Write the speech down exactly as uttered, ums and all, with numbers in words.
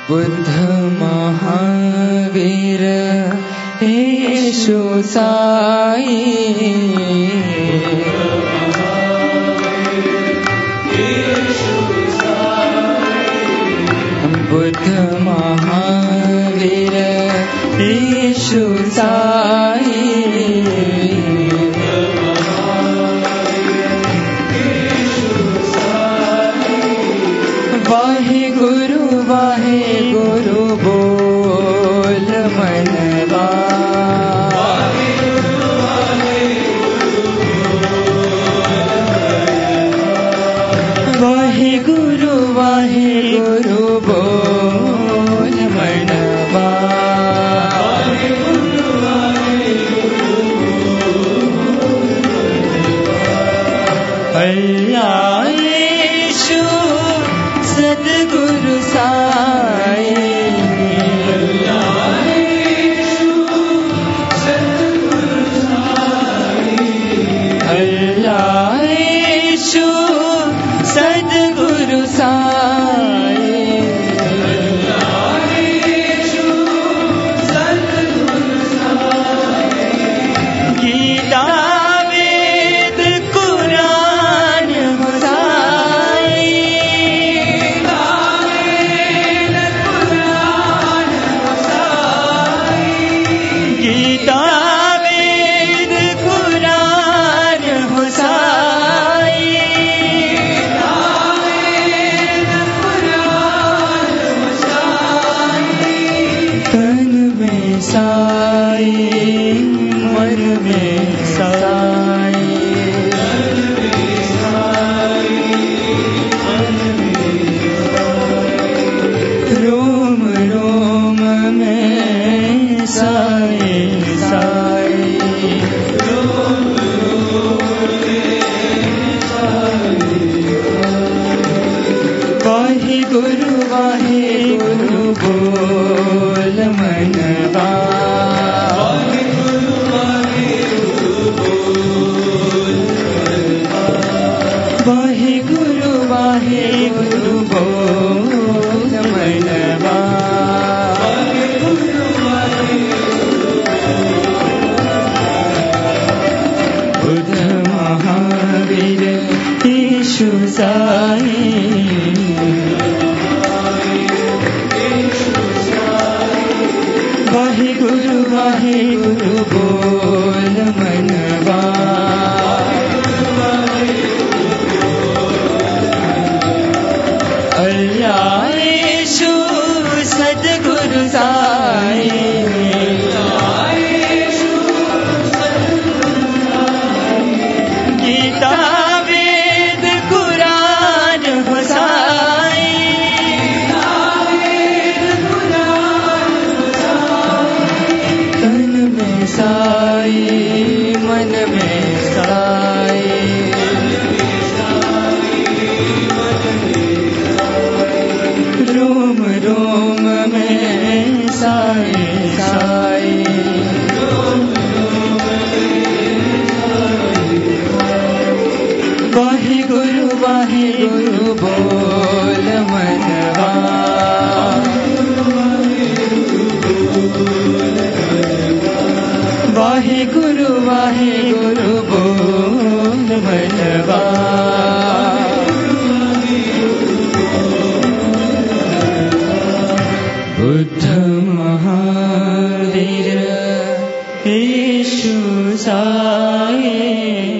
बुद्ध महावीर येशु साई, बुद्ध महावीर येशु साई, वाहे गुरु वाहे गुरु बोल मनवा, वाहे गुरु वाहे गुरु बोल मनवा, अल्लाह यीशु सद्गुरु साई, अल्लाह यीशु सद्गुरु साई, अल्लाह यीशु सद्गुरु साई, अल्लाह यीशु सद्गुरु साई, गीता वेद कुरान साई, गीता वेद कुरान हो साई, तन में साई मन में साई, रोम रोम में साई साई, वाहे गुरु वाहे गुरु बोल मनवा, वाहे गुरु वाहे गुरु बोल मनवा, बुद्ध महावीर येशु साई, वाहे गुरु वाहे गुरु बोल मनवा, अल्लाह यीशु सद्गुरु साई, गीता वेद कुरान हो साई, तन में साई मन में साई, रोम रोम में साई साई, वाहे गुरु वाहे गुरु बोल मनवा, वाहे गुरु वाहे गुरु बोल मनवा, बुद्ध महावीर येशु साई।